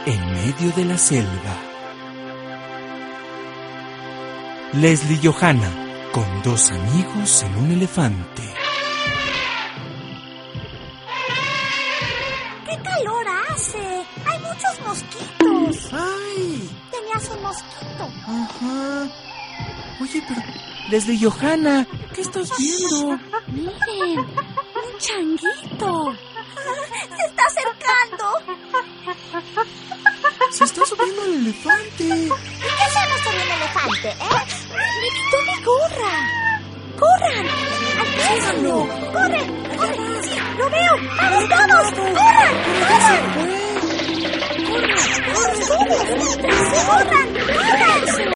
en medio de la selva. Leslie y Johanna, con dos amigos en un elefante. ¡Qué calor hace! ¡Hay muchos mosquitos! ¡Ay! Tenías un mosquito. Ajá. Oye, pero Leslie y Johanna, ¿qué estás viendo? Miren, un changuito. Se está acercando. Se está subiendo al elefante. ¿Y qué hacemos con un elefante, Me quitó mi gorra. ¡Corran! ¡Alcánzalo! ¡Corre! ¡Corre! ¡Sí, lo veo! ¡Vamos todos! ¡Corran! ¡Corran! ¡Corran! ¡Corran! ¡Corran! ¡Corran! ¡Corran!